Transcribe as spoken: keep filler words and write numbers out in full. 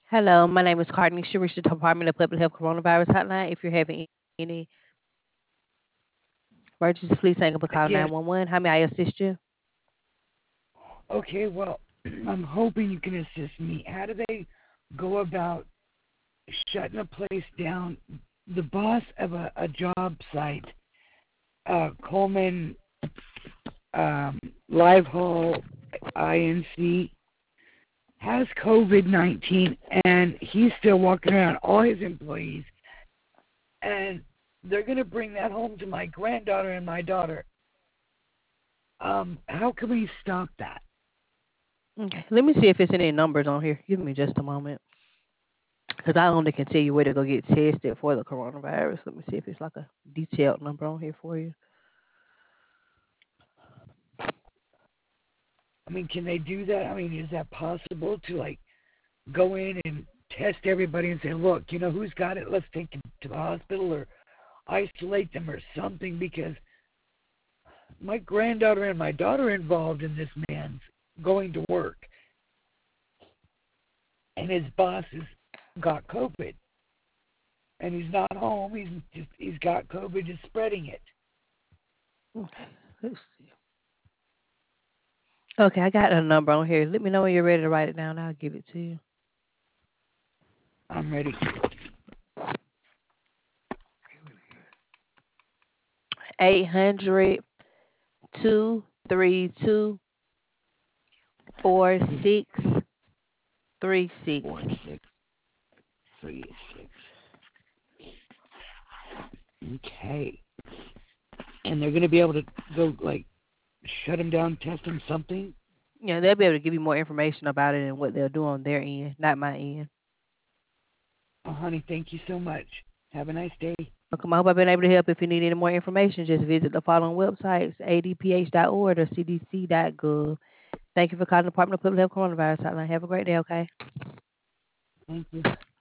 Hello, my name is Courtney. You reached the Department of Public Health Coronavirus Hotline. If you're having any emergencies, please hang up and call Yes. nine one one. How may I assist you? Okay, well, I'm hoping you can assist me. How do they go about shutting a place down? The boss of a, a job site, uh, Coleman um, Live Hall Inc, has COVID nineteen, and he's still walking around all his employees, and they're going to bring that home to my granddaughter and my daughter. Um, how can we stop that? Okay, let me see if it's any numbers on here. Give me just a moment. Because I only can tell you where to go get tested for the coronavirus. Let me see if it's like a detailed number on here for you. I mean, can they do that? I mean, is that possible to like go in and test everybody and say, look, you know, who's got it? Let's take them to the hospital or isolate them or something, because my granddaughter and my daughter are involved in this man's going to work, and his boss has got COVID, and he's not home. He's just he's got COVID, just spreading it. Okay, let's see. Okay, I got a number on here. Let me know when you're ready to write it down. I'll give it to you. I'm ready. Eight hundred two three two four six three six. Four six three six. Okay, and they're going to be able to go like shut him down, test him, something. Yeah, they'll be able to give you more information about it and what they'll do on their end, not my end. Oh, honey, thank you so much. Have a nice day. Welcome. I hope I've been able to help. If you need any more information, just visit the following websites, a d p h dot org or c d c dot gov. Thank you for calling the Department of Public Health Coronavirus Hotline. Have a great day, okay? Thank you.